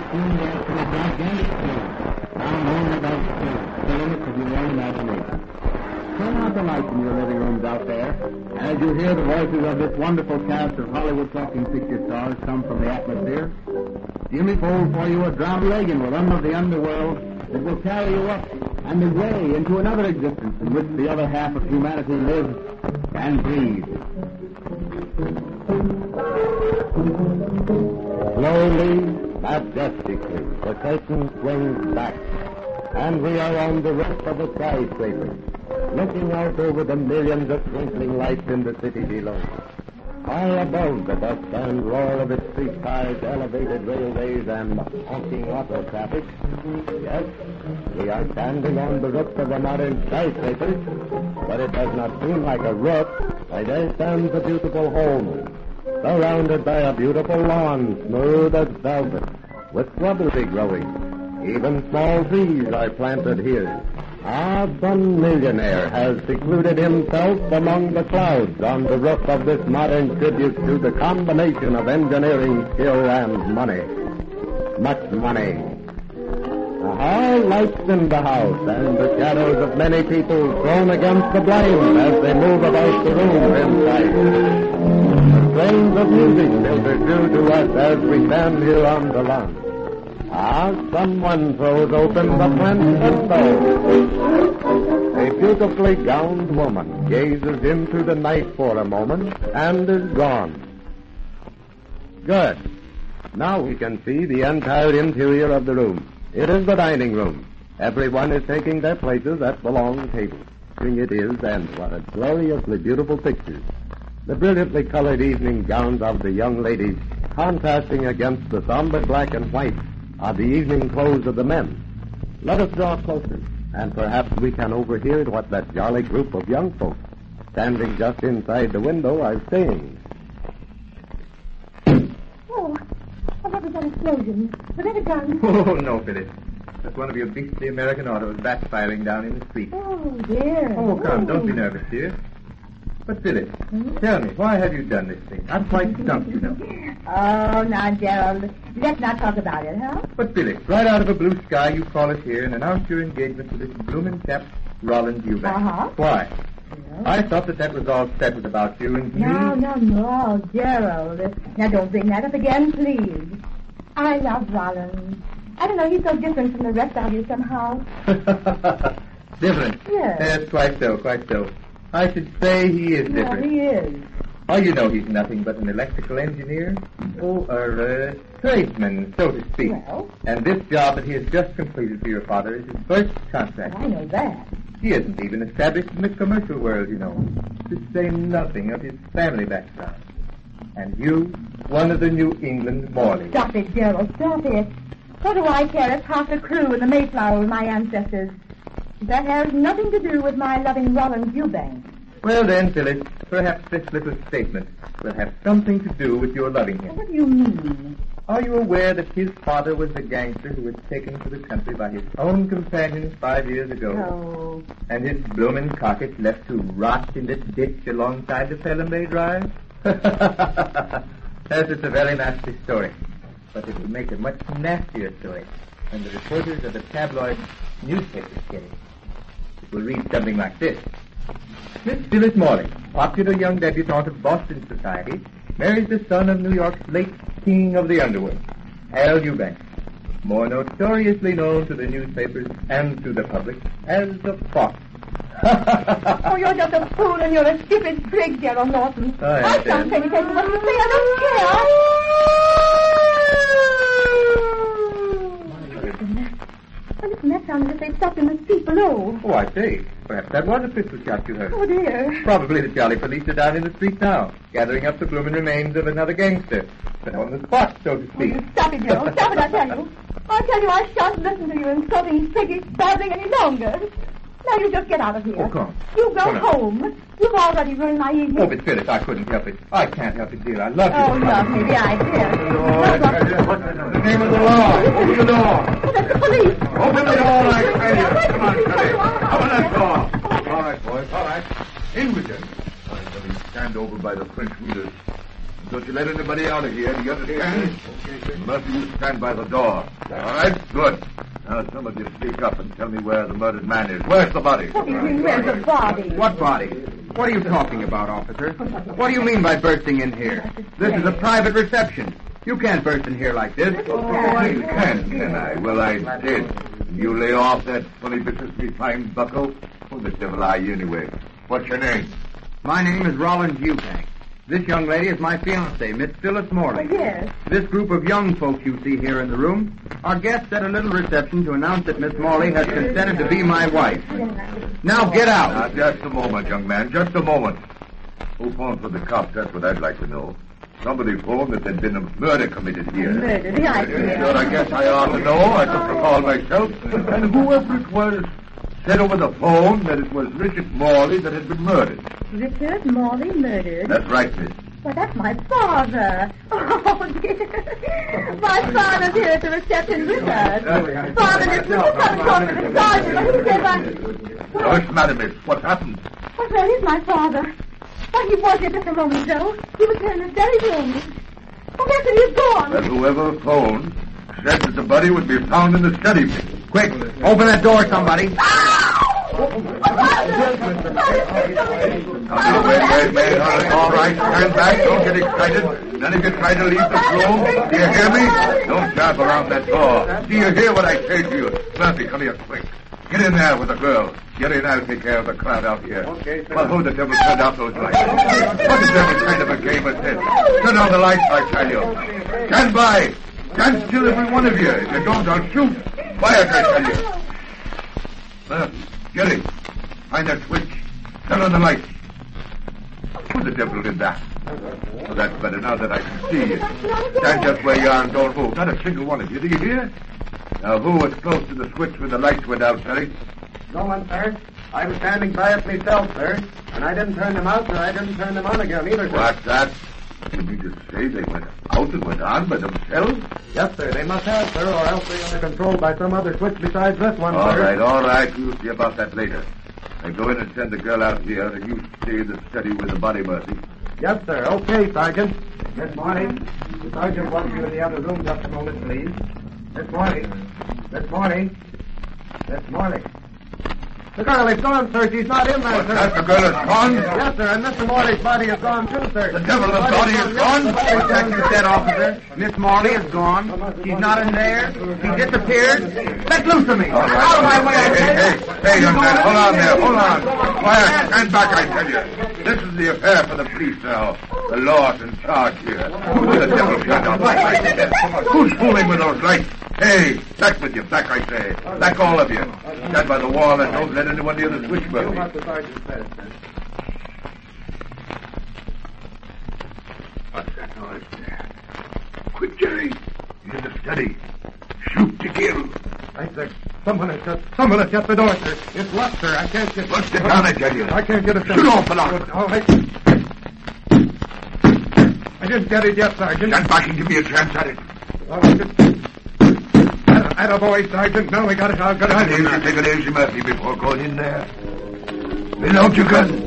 soon get to a gigantic tree, found only above the limits of your own imagination. Turn out the lights in your living rooms out there as you hear the voices of this wonderful cast of Hollywood talking picture stars come from the atmosphere. Jimmy folds for you a drowned Reagan rhythm of the underworld that will carry you up and away into another existence in which the other half of humanity lives and breathes. Slowly, majestically, the curtain swings back, and we are on the roof of a skyscraper, looking out over the millions of twinkling lights in the city below. High above the dust and roar of its streetcars, elevated railways, and honking auto traffic, yes, we are standing on the roof of a modern skyscraper, but it does not seem like a roof, why there stands a beautiful home, surrounded by a beautiful lawn, smooth as velvet, with shrubbery growing. Even small trees are planted here. Some millionaire has secluded himself among the clouds on the roof of this modern tribute to the combination of engineering skill and money. Much money. Lights in the house and the shadows of many people thrown against the blinds as they move about the room inside. The strains of music filter through to us as we stand here on the lawn. Someone throws open the French window. A beautifully gowned woman gazes into the night for a moment and is gone. Good. Now we can see the entire interior of the room. It is the dining room. Everyone is taking their places at the long table. It is, and what a gloriously beautiful picture. The brilliantly colored evening gowns of the young ladies contrasting against the somber black and white of the evening clothes of the men. Let us draw closer, and perhaps we can overhear what that jolly group of young folks standing just inside the window are saying. Oh, what was that explosion? Was that a gun? Oh, no, Phyllis. That's one of your beastly American autos backfiring down in the street. Oh, dear. Oh, come, don't be nervous, dear. But, Phyllis, tell me, why have you done this thing? I'm quite stumped, you know. Oh, now, Gerald, let's not talk about it, huh? But, Phyllis, right out of a blue sky, you call us here and announce your engagement to this bloomin' chap, Rollins Eubank. Uh-huh. Why? No. I thought that was all settled about you and me. No, Gerald. Now, don't bring that up again, please. I love Rollins. I don't know, he's so different from the rest of you somehow. Different? Yes. Quite so. I should say he is different. Yeah, he is. Oh, you know he's nothing but an electrical engineer. A tradesman, so to speak. Well? And this job that he has just completed for your father is his first contract. I know that. He isn't even established in the commercial world, you know, to say nothing of his family background. And you, one of the New England Morleys. Stop it, Gerald, stop it. What do I care if half the crew in the Mayflower were my ancestors? That has nothing to do with my loving Rollins Eubank. Well then, Phyllis, perhaps this little statement will have something to do with your loving him. What do you mean? Are you aware that his father was the gangster who was taken to the country by his own companions 5 years ago? Oh. And his bloomin' carcass left to rot in this ditch alongside the Pelham Bay Drive? Yes, it's a very nasty story. But it will make a much nastier story when the reporters of the tabloid newspapers get it. It will read something like this. Miss Phyllis Morley, popular young debutante of Boston society, marries the son of New York's late king of the underworld, Al Eubank, more notoriously known to the newspapers and to the public as the Fox. Oh, you're just a fool and you're a stupid prig, Gerald Norton. Oh, yes, I can't pay attention to what you say. I don't care. Well, listen, that sounded as if they'd stopped in the street below. Oh, I say. Perhaps that was a pistol shot you heard. Oh, dear. Probably the jolly police are down in the street now, gathering up the blooming remains of another gangster. But on the spot, so to speak. Oh, stop it, Gerald. Stop it, I tell you. I tell you, I shan't listen to you insulting, piggish, babbling any longer. Now you just get out of here. Oh, come on. You go Come on. home. You've already ruined my evening. Oh, but Phyllis, I couldn't help it. I can't help it, dear. I love you. Oh, love me, the idea. The name of the law. Open the door. Oh, that's the police. Open the door, I tell you. Come on, Phyllis. Open that door. All right, boys, all right. In with you. I shall stand over by the French windows. Don't you let anybody out of here, do you understand? Murphy, you stand by the door. All right? Good. Now, some of you speak up and tell me where the murdered man is. Where's the body? What do you mean, where's the body? What body? What are you talking about, officer? What do you mean by bursting in here? This is a private reception. You can't burst in here like this. You can I? Well, I did. You lay off that funny business me fine bucko? Who the devil are you anyway? What's your name? My name is Rollins Eubank. This young lady is my fiancée, Miss Phyllis Morley. Oh, yes. This group of young folks you see here in the room are guests at a little reception to announce that Miss Morley has consented to be my wife. Now get out. Now, just a moment, young man, just a moment. Who phoned for the cops? That's what I'd like to know. Somebody phoned that there'd been a murder committed here. Murder, the idea. Sure, I guess I ought to know. I took the call myself. And whoever it was said over the phone that it was Richard Morley that had been murdered. Richard Morley murdered? That's right, miss. Why, that's my father. Oh, dear. My father's here at the reception with us. Father, listen, we've got to talk to the sergeant. He said What's the matter, miss? What happened? Well, where is my father? Why, he was here just a moment ago. He was here in this very room. Oh, yes, and he's gone. Well, whoever phoned said that the body would be found in the study. Quick, open that door, somebody. Wait, all right, stand back, don't get excited. None of you try to leave this room. Do you hear me? Don't jab around that door. Do you hear what I say to you? Murphy, come here quick. Get in there with the girl. Get in, I'll take care of the crowd out here. Okay, sir. Well, who the devil turned out those lights? What the devil kind of a game is this? Turn on the lights, I tell you. Stand by. Stand still, every one of you. If you don't, I'll shoot. Quiet, I tell you. Murphy, Jerry, find that switch. Turn on the lights. Who the devil did that? Well, that's better now that I can see you. Stand just where you are and don't move. Not a single one of you. Do you hear? Now, who was close to the switch when the lights went out, Terry? No one, sir. I was standing by it myself, sir. And I didn't turn them out, sir. I didn't turn them on again either, sir. What's that? You mean to say they went out and went on by themselves? Yes, sir. They must have, sir, or else they are controlled by some other switch besides this one, sir. All right. We'll see about that later. Now go in and send the girl out here, and you stay in the study with the body, Murphy. Yes, sir. Okay, Sergeant. Miss Morley. The Sergeant wants you in the other room just a moment, please. Miss Morley. Miss Morley. Miss Morley. The girl is gone, sir. She's not in there, What's sir. that? The girl is gone? Yes, sir, and Mr. Morley's body is gone, too, sir. The devil of body is gone? What's that you said, officer? Miss Morley is gone. She's not in there. She disappeared. Let loose of me. All right. Out of my way. Hey, young man, hold on there, hold on. Quiet, stand back, I tell you. This is the affair for the police now. The law's in charge here. Who the devil turned out like that? Who's fooling with those lights? Hey, back with you, back, I say. Back, all of you. Stand by the wall and don't let anyone near the switch, Murphy. What the Sergeant says, sir. What's that noise there? Quick, Jerry. He's in the study. Shoot to kill. I said, someone has shut the door, sir. It's locked, sir. I can't get... Bust it down, I tell you. I can't get it. Shoot off the lock. All right. I didn't get it yet, Sergeant. Stand back and give me a chance at it. All right. Attaboy, Sergeant. Now we got it. I'll get out of here. Take it easy, Murphy, before going in there. Lay out your gun.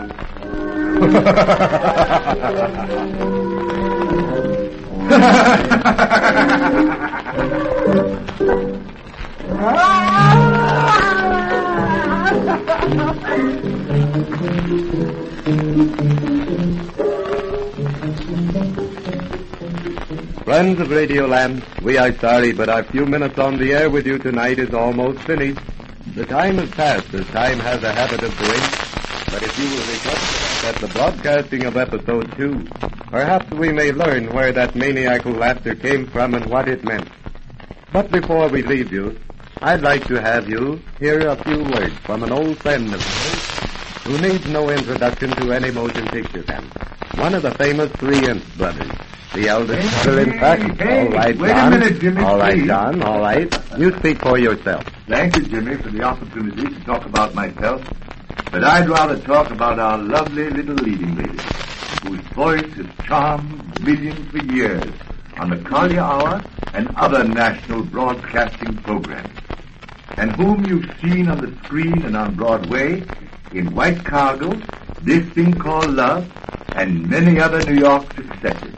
Friends of Radioland, we are sorry, but our few minutes on the air with you tonight is almost finished. The time has passed, as time has a habit of doing. But if you will recover at the broadcasting of episode 2, perhaps we may learn where that maniacal laughter came from and what it meant. But before we leave you, I'd like to have you hear a few words from an old friend of yours who needs no introduction to any motion picture fan. One of the famous Three Imps brothers. The eldest brother, in fact. All right, John. Wait a minute, Jimmy, all right, please. John. All right. You speak for yourself. Thank you, Jimmy, for the opportunity to talk about myself. But I'd rather talk about our lovely little leading lady, whose voice has charmed millions for years on the Collier Hour and other national broadcasting programs, and whom you've seen on the screen and on Broadway in White Cargo, This Thing Called Love, and many other New York successes.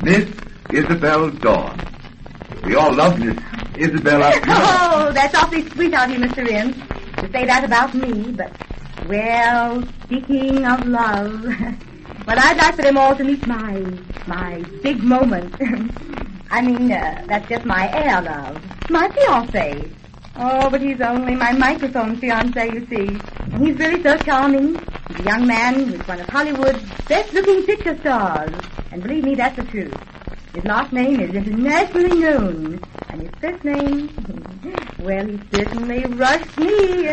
Miss Isabel Dawn. We all love Miss Isabel. Oh, that's awfully sweet of you, Mr. Ince, to say that about me, but, well, speaking of love, well, I'd like for them all to meet my big moment. I mean, that's just my air love. My fiancé. Oh, but he's only my microphone fiancé, you see. And he's really so charming. He's a young man who's one of Hollywood's best-looking picture stars. And believe me, that's the truth. His last name is internationally known. And his first name, well, he certainly rushed me.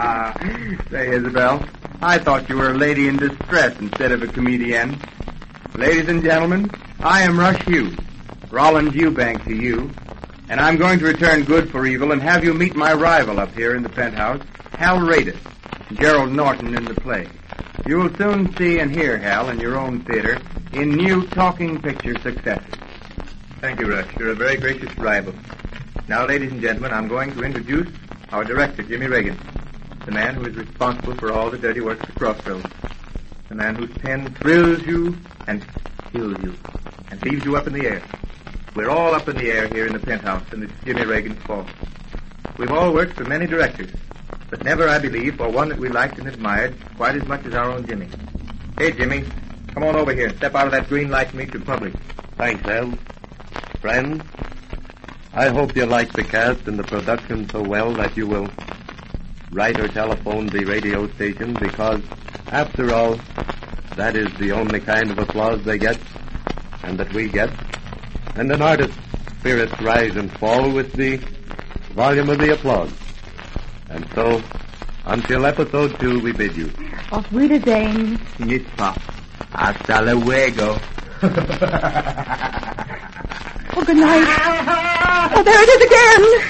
Say, Isabel, I thought you were a lady in distress instead of a comedienne. Ladies and gentlemen, I am Rush Hughes, Rollins Eubank to you, and I'm going to return good for evil and have you meet my rival up here in the penthouse, Hal Radis, Gerald Norton in the play. You will soon see and hear Hal in your own theater in new talking picture successes. Thank you, Rush. You're a very gracious rival. Now, ladies and gentlemen, I'm going to introduce our director, Jimmy Reagan, the man who is responsible for all the dirty work at Crossroads, the man whose pen thrills you and kills you and leaves you up in the air. We're all up in the air here in the penthouse, and it's Jimmy Reagan's fault. We've all worked for many directors, but never, I believe, for one that we liked and admired quite as much as our own Jimmy. Hey, Jimmy, come on over here and step out of that green light and meet your public. Thanks, Al. Friends, I hope you like the cast and the production so well that you will write or telephone the radio station, because, after all, that is the only kind of applause they get and that we get. And an artist's spirits rise and fall with the volume of the applause. And so, until episode 2, we bid you. Auf Wiedersehen. Nispa. Hasta luego. Oh, good night. Oh, there it is again.